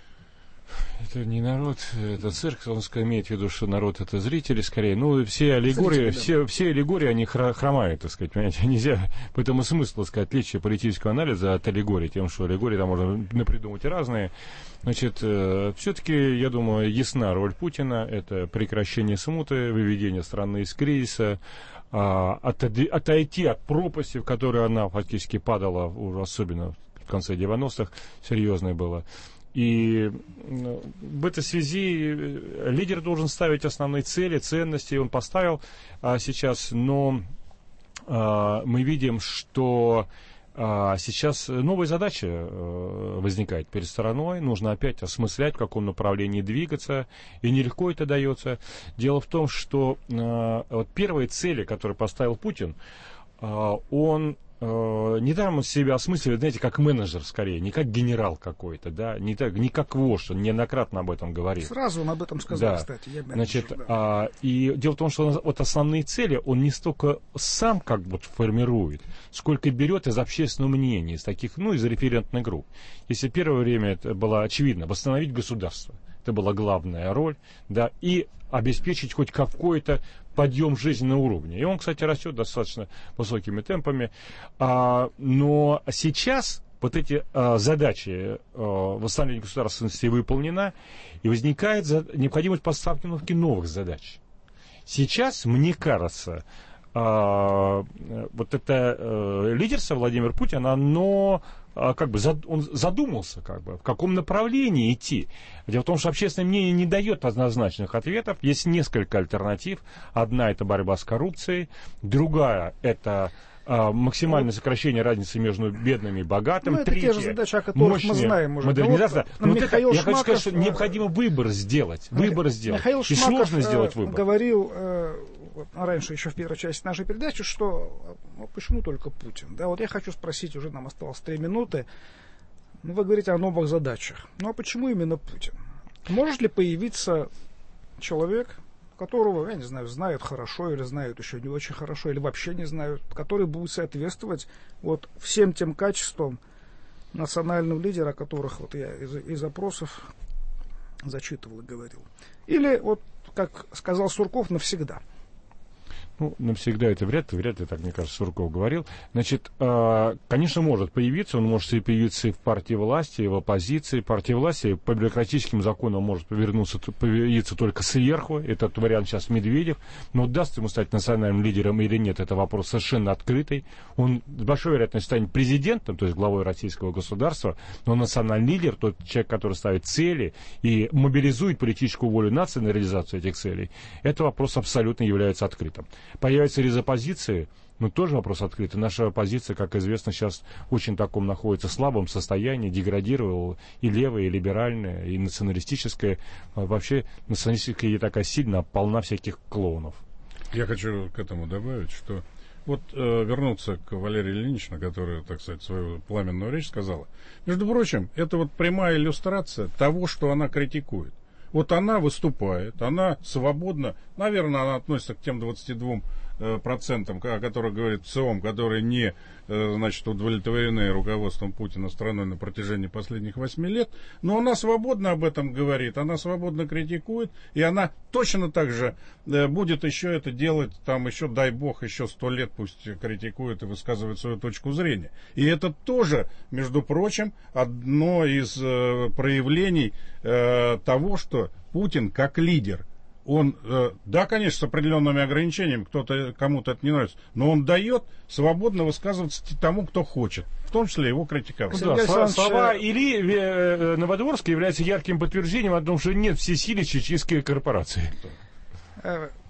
Это не народ, это цирк, он имеет в виду, что народ — это зрители скорее. Ну, все аллегории, зрители, да. все, все аллегории, они хромают, так сказать, понимаете, нельзя, поэтому смысл, так сказать, отличие политического анализа от аллегории, тем, что аллегории там можно напридумать разные. Значит, э, все-таки, я думаю, ясна роль Путина, это прекращение смуты, выведение страны из кризиса, э, отойти от пропасти, в которой она фактически падала, уже особенно в конце девяностых, серьезное было. И в этой связи лидер должен ставить основные цели, ценности, он поставил а, сейчас, но а, мы видим, что а, сейчас новая задача а, возникает перед стороной, нужно опять осмыслять, в каком направлении двигаться, и нелегко это дается. Дело в том, что а, вот первые цели, которые поставил Путин, а, он недаром он себя осмысливает, знаете, как менеджер скорее, не как генерал какой-то, да, не, так, не как вождь, он неоднократно об этом говорил.
Сразу он об этом сказал,
да.
кстати. Я
Значит,
да.
а, и дело в том, что он, вот основные цели он не столько сам как бы формирует, сколько берет из общественного мнения, из таких, ну, из референтных групп. Если первое время это было очевидно, восстановить государство, это была главная роль, да, и обеспечить хоть какой-то подъем жизненного уровня. И он, кстати, растет достаточно высокими темпами. А, но сейчас вот эти а, задачи а, восстановления государственности выполнена, и возникает за, необходимость постановки новых задач. Сейчас, мне кажется, а, вот это а, лидерство Владимир Путин, оно а, как бы зад, он задумался, как бы, в каком направлении идти. Дело в том, что общественное мнение не дает однозначных ответов. Есть несколько альтернатив. Одна — это борьба с коррупцией, другая — это а, максимальное сокращение разницы между бедными и богатыми.
Ну, это
третье,
те же задачи, о которых мы знаем уже.
Модернизация.
Вот,
вот это,
Шмаков,
я хочу сказать, что необходимо выбор сделать. Выбор сделать.
Михаил
и
Шмаков
сложно сделать выбор.
говорил э, вот, раньше, еще в первой части нашей передачи, что ну, почему только Путин? Да, вот я хочу спросить, уже нам осталось три минуты. Ну, вы говорите о новых задачах. Ну, а почему именно Путин? Может ли появиться человек, которого, я не знаю, знают хорошо или знают еще не очень хорошо, или вообще не знают, который будет соответствовать вот всем тем качествам национального лидера, о которых вот я из, из опросов зачитывал и говорил. Или, вот, как сказал Сурков, навсегда.
Ну, навсегда это вряд ли, вряд ли, так, мне кажется, Сурков говорил. Значит, э, конечно, может появиться, он может и появиться и в партии власти, и в оппозиции. Партия власти по бюрократическим законам может повернуться, появиться только сверху. Этот вариант сейчас Медведев. Но даст ему стать национальным лидером или нет, это вопрос совершенно открытый. Он с большой вероятностью станет президентом, то есть главой российского государства, но национальный лидер, тот человек, который ставит цели и мобилизует политическую волю нации на реализацию этих целей, это вопрос абсолютно является открытым. Появится ли из оппозиции? Ну, тоже вопрос открытый. Наша оппозиция, как известно, сейчас в очень таком находится слабом состоянии, деградировала и левая, и либеральная, и националистическая. Вообще, националистическая такая сильно полна всяких клоунов.
Я хочу к этому добавить, что вот э, вернуться к Валерии Ильиничне, которая, так сказать, свою пламенную речь сказала. Между прочим, это вот прямая иллюстрация того, что она критикует. Вот она выступает, она свободно, наверное, она относится к тем двадцати двум процентам, о которых говорит ЦИОМ, которые не, значит, удовлетворены руководством Путина страной на протяжении последних восьми лет, но она свободно об этом говорит, она свободно критикует, и она точно так же будет еще это делать, там еще, дай бог, еще сто лет пусть критикует и высказывает свою точку зрения. И это тоже, между прочим, одно из проявлений того, что Путин как лидер, он, э, да, конечно, с определенными ограничениями, кто-то, кому-то это не нравится, но он дает свободно высказываться тому, кто хочет, в том числе его критиковать.
Да, Александрович... Слова Ильи э, Новодворска являются ярким подтверждением о том, что нет всесилия чеченской корпорации.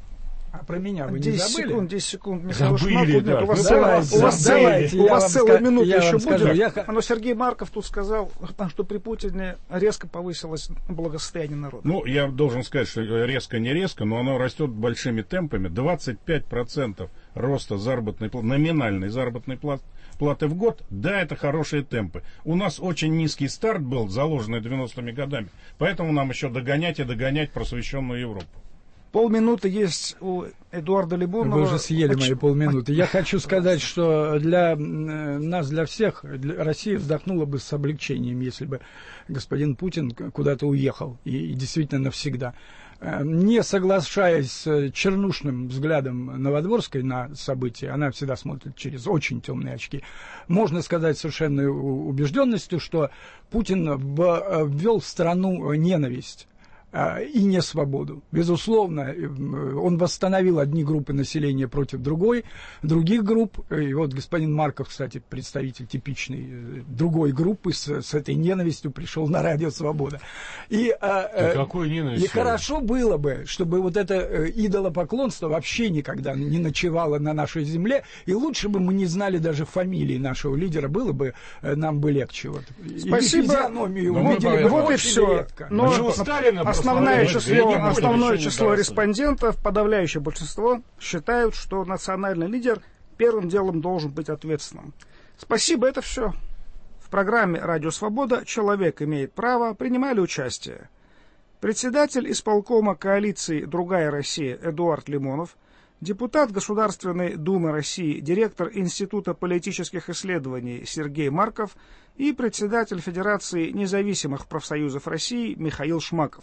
А про меня вы не
десять
забыли?
секунд, десять секунд, Михаил
Забыли,
Шмаков.
да.
Нет, у вас,
Ну,
целая,
давайте,
у вас,
давайте,
целая, у
я
вас
вам
целая
ска-
минута
я
еще
вам скажу.
будет.
Я-
Но Сергей Марков тут сказал, что при Путине резко повысилось благосостояние народа.
Ну, я должен сказать, что резко не резко, но оно растет большими темпами. двадцать пять процентов роста заработной платы, номинальной заработной платы, платы в год, да, это хорошие темпы. У нас очень низкий старт был, заложенный девяностыми годами, поэтому нам еще догонять и догонять просвещенную Европу.
Полминуты есть у Эдуарда Лимонова.
Вы уже съели
Оч-
мои полминуты. Я хочу сказать, что для э, нас, для всех, для Россия вздохнула бы с облегчением, если бы господин Путин куда-то уехал, и, и действительно навсегда. Э, Не соглашаясь с чернушным взглядом Новодворской на события, она всегда смотрит через очень темные очки, можно сказать совершенной у- убежденностью, что Путин в- ввел в страну ненависть и не свободу. Безусловно, он восстановил одни группы населения против другой, других групп. И вот господин Марков, кстати, представитель типичной другой группы, с, с этой ненавистью пришел на радио «Свобода». И,
Да какой ненавистью?
и хорошо было бы, чтобы вот это идолопоклонство вообще никогда не ночевало на нашей земле, и лучше бы мы не знали даже фамилии нашего лидера, было бы нам бы легче. Вот.
Спасибо.
И физиономию
Ну,
увидели бы
вот и
очень
все.
редко.
Но
Ну, Сталина
основное
просто
число,
я не буду
основное
ничего
число
не
респондентов, подавляющее большинство, считают, что национальный лидер первым делом должен быть ответственным. Спасибо, это все. В программе «Радио Свобода» «Человек имеет право» принимали участие председатель исполкома коалиции «Другая Россия» Эдуард Лимонов, депутат Государственной Думы России, директор Института политических исследований Сергей Марков и председатель Федерации независимых профсоюзов России Михаил Шмаков.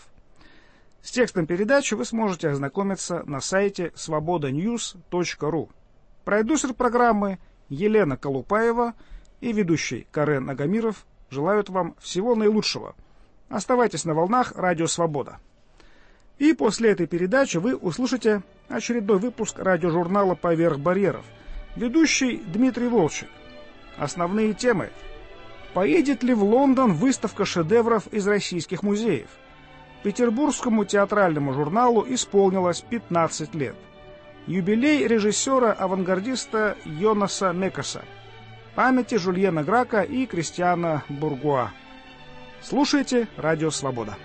С текстом передачи вы сможете ознакомиться на сайте свобода ньюс точка ру. Продюсер программы Елена Колупаева и ведущий Карен Агамиров желают вам всего наилучшего. Оставайтесь на волнах «Радио Свобода». И после этой передачи вы услышите очередной выпуск радиожурнала «Поверх барьеров». Ведущий Дмитрий Волчек. Основные темы. Поедет ли в Лондон выставка шедевров из российских музеев? Петербургскому театральному журналу исполнилось пятнадцать лет. Юбилей режиссера-авангардиста Йонаса Мекаса. Памяти Жюльена Грака и Кристиана Бургуа. Слушайте «Радио Свобода».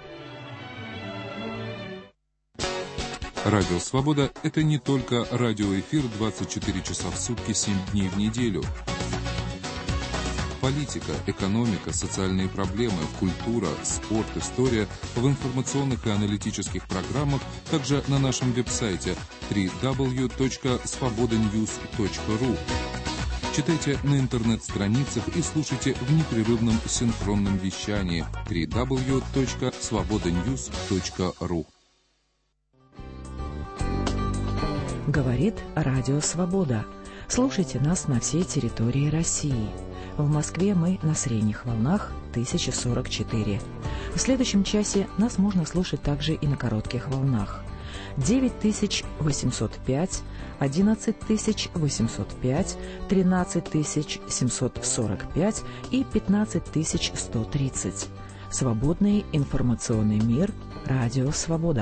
Радио «Свобода» — это не только радиоэфир двадцать четыре часа в сутки, семь дней в неделю. Политика, экономика, социальные проблемы, культура, спорт, история в информационных и аналитических программах, также на нашем веб-сайте дабл ю дабл ю дабл ю точка свобода ньюс точка ру. Читайте на интернет-страницах и слушайте в непрерывном синхронном вещании дабл ю дабл ю дабл ю точка свобода ньюс точка ру.
Говорит Радио Свобода. Слушайте нас на всей территории России. В Москве мы на средних волнах тысяча сорок четыре. В следующем часе нас можно слушать также и на коротких волнах. девять тысяч восемьсот пять, одиннадцать тысяч восемьсот пять, тринадцать тысяч семьсот сорок пять и пятнадцать тысяч сто тридцать. Свободный информационный мир. Радио Свобода.